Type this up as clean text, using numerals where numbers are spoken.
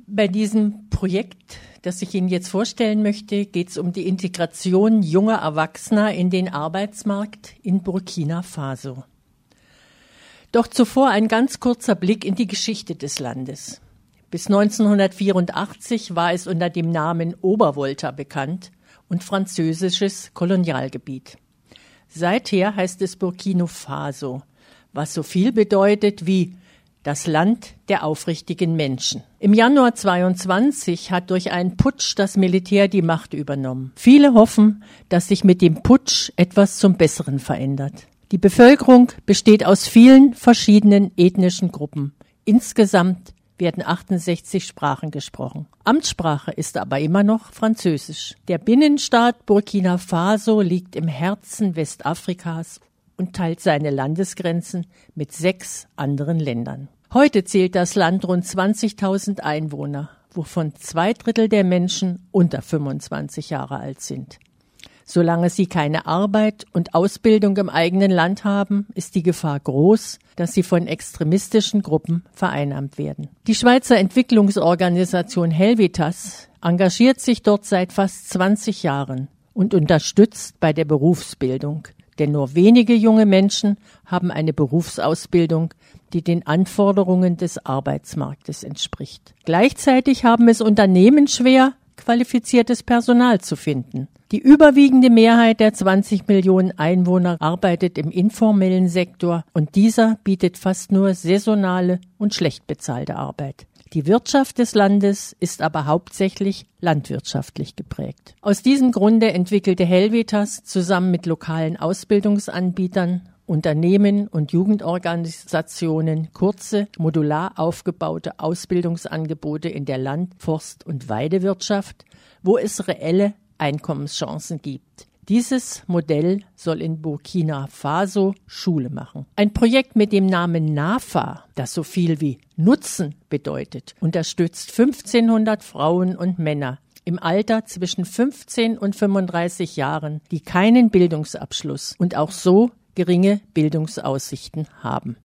Bei diesem Projekt, das ich Ihnen jetzt vorstellen möchte, geht es um die Integration junger Erwachsener in den Arbeitsmarkt in Burkina Faso. Doch zuvor ein ganz kurzer Blick in die Geschichte des Landes. Bis 1984 war es unter dem Namen Obervolta bekannt und französisches Kolonialgebiet. Seither heißt es Burkina Faso, was so viel bedeutet wie das Land der aufrichtigen Menschen. Im Januar 22 hat durch einen Putsch das Militär die Macht übernommen. Viele hoffen, dass sich mit dem Putsch etwas zum Besseren verändert. Die Bevölkerung besteht aus vielen verschiedenen ethnischen Gruppen. Insgesamt werden 68 Sprachen gesprochen. Amtssprache ist aber immer noch Französisch. Der Binnenstaat Burkina Faso liegt im Herzen Westafrikas und teilt seine Landesgrenzen mit 6 anderen Ländern. Heute zählt das Land rund 20.000 Einwohner, wovon 2/3 der Menschen unter 25 Jahre alt sind. Solange sie keine Arbeit und Ausbildung im eigenen Land haben, ist die Gefahr groß, dass sie von extremistischen Gruppen vereinnahmt werden. Die Schweizer Entwicklungsorganisation Helvetas engagiert sich dort seit fast 20 Jahren und unterstützt bei der Berufsbildung. Denn nur wenige junge Menschen haben eine Berufsausbildung, die den Anforderungen des Arbeitsmarktes entspricht. Gleichzeitig haben es Unternehmen schwer, qualifiziertes Personal zu finden. Die überwiegende Mehrheit der 20 Millionen Einwohner arbeitet im informellen Sektor und dieser bietet fast nur saisonale und schlecht bezahlte Arbeit. Die Wirtschaft des Landes ist aber hauptsächlich landwirtschaftlich geprägt. Aus diesem Grunde entwickelte Helvetas zusammen mit lokalen Ausbildungsanbietern, Unternehmen und Jugendorganisationen kurze, modular aufgebaute Ausbildungsangebote in der Land-, Forst- und Weidewirtschaft, wo es reelle Einkommenschancen gibt. Dieses Modell soll in Burkina Faso Schule machen. Ein Projekt mit dem Namen NAFA, das so viel wie Nutzen bedeutet, unterstützt 1500 Frauen und Männer im Alter zwischen 15 und 35 Jahren, die keinen Bildungsabschluss und auch so geringe Bildungsaussichten haben.